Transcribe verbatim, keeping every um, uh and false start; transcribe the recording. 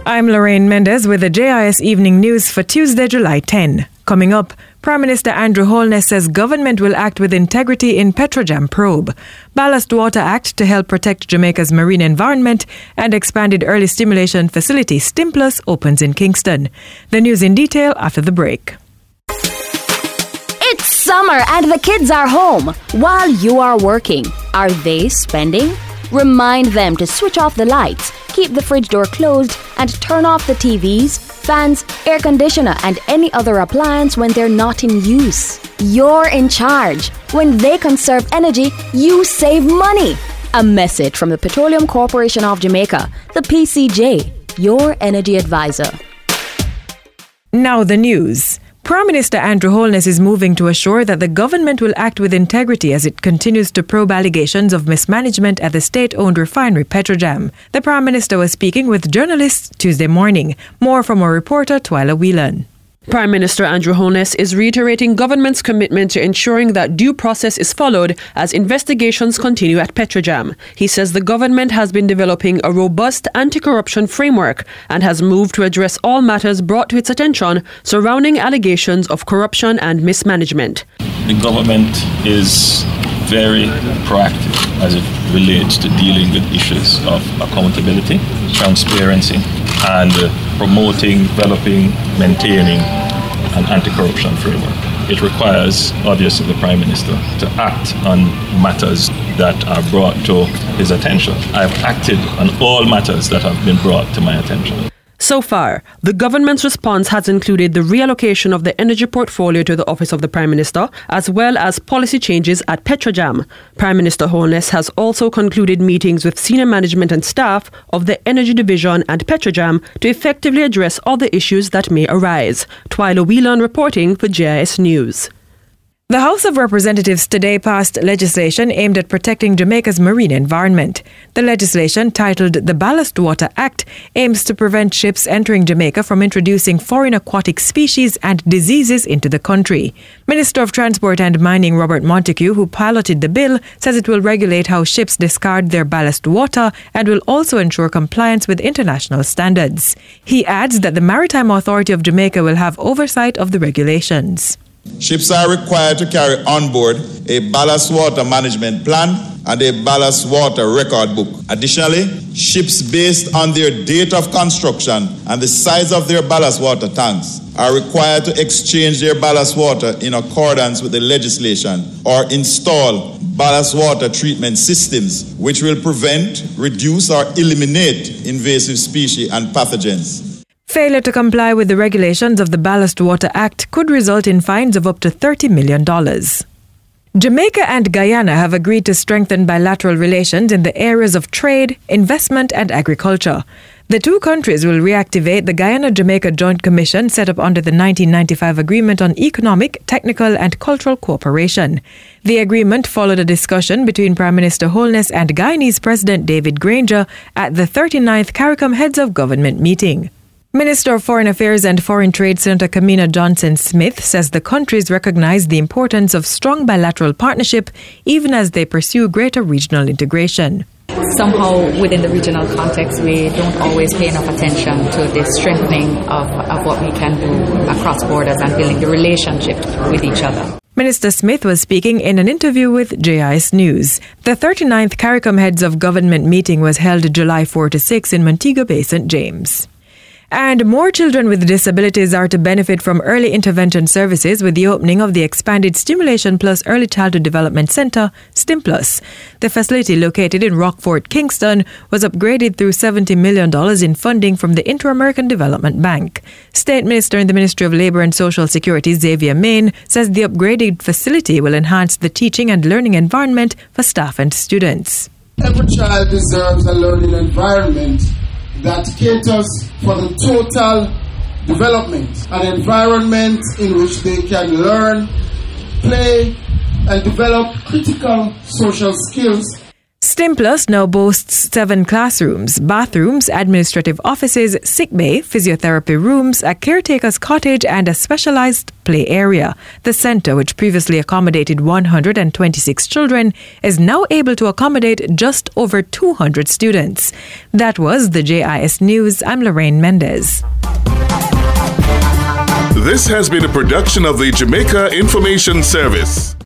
I'm Lorraine Mendez with the J I S Evening News for Tuesday, July tenth. Coming up, Prime Minister Andrew Holness says government will act with integrity in Petrojam probe. Ballast Water Act to help protect Jamaica's marine environment, and expanded early stimulation facility Stimplus opens in Kingston. The news in detail after the break. It's summer and the kids are home while you are working. Are they spending? Remind them to switch off the lights, keep the fridge door closed, and turn off the T Vs, fans, air conditioner, and any other appliance when they're not in use. You're in charge. When they conserve energy, you save money. A message from the Petroleum Corporation of Jamaica, the P C J, your energy advisor. Now the news. Prime Minister Andrew Holness is moving to assure that the government will act with integrity as it continues to probe allegations of mismanagement at the state-owned refinery Petrojam. The Prime Minister was speaking with journalists Tuesday morning. More from our reporter Twyla Whelan. Prime Minister Andrew Holness is reiterating government's commitment to ensuring that due process is followed as investigations continue at Petrojam. He says the government has been developing a robust anti-corruption framework and has moved to address all matters brought to its attention surrounding allegations of corruption and mismanagement. The government is very proactive as it relates to dealing with issues of accountability, transparency, and uh, promoting, developing, maintaining an anti-corruption framework. It requires, obviously, the Prime Minister to act on matters that are brought to his attention. I've acted on all matters that have been brought to my attention. So far, the government's response has included the reallocation of the energy portfolio to the Office of the Prime Minister, as well as policy changes at Petrojam. Prime Minister Holness has also concluded meetings with senior management and staff of the Energy Division and Petrojam to effectively address other issues that may arise. Twyla Whelan reporting for J I S News. The House of Representatives today passed legislation aimed at protecting Jamaica's marine environment. The legislation, titled the Ballast Water Act, aims to prevent ships entering Jamaica from introducing foreign aquatic species and diseases into the country. Minister of Transport and Mining Robert Montague, who piloted the bill, says it will regulate how ships discard their ballast water and will also ensure compliance with international standards. He adds that the Maritime Authority of Jamaica will have oversight of the regulations. Ships are required to carry on board a ballast water management plan and a ballast water record book. Additionally, ships based on their date of construction and the size of their ballast water tanks are required to exchange their ballast water in accordance with the legislation or install ballast water treatment systems which will prevent, reduce, or eliminate invasive species and pathogens. Failure to comply with the regulations of the Ballast Water Act could result in fines of up to thirty million dollars. Jamaica and Guyana have agreed to strengthen bilateral relations in the areas of trade, investment, and agriculture. The two countries will reactivate the Guyana-Jamaica Joint Commission set up under the nineteen ninety-five Agreement on Economic, Technical, and Cultural Cooperation. The agreement followed a discussion between Prime Minister Holness and Guyanese President David Granger at the thirty-ninth CARICOM Heads of Government meeting. Minister of Foreign Affairs and Foreign Trade Senator Kamina Johnson-Smith says the countries recognize the importance of strong bilateral partnership even as they pursue greater regional integration. Somehow within the regional context we don't always pay enough attention to the strengthening of, of what we can do across borders and building the relationship with each other. Minister Smith was speaking in an interview with J I S News. The thirty-ninth CARICOM Heads of Government meeting was held July fourth to sixth in Montego Bay, Saint James. And more children with disabilities are to benefit from early intervention services with the opening of the expanded Stimulation Plus Early Childhood Development Centre, Stimplus. The facility, located in Rockfort, Kingston, was upgraded through seventy million dollars in funding from the Inter-American Development Bank. State Minister in the Ministry of Labour and Social Security, Xavier Main, says the upgraded facility will enhance the teaching and learning environment for staff and students. Every child deserves a learning environment that caters for the total development, an environment in which they can learn, play, and develop critical social skills. Stimplus now boasts seven classrooms, bathrooms, administrative offices, sick bay, physiotherapy rooms, a caretaker's cottage, and a specialized play area. The centre, which previously accommodated one hundred twenty-six children, is now able to accommodate just over two hundred students. That was the J I S News. I'm Lorraine Mendez. This has been a production of the Jamaica Information Service.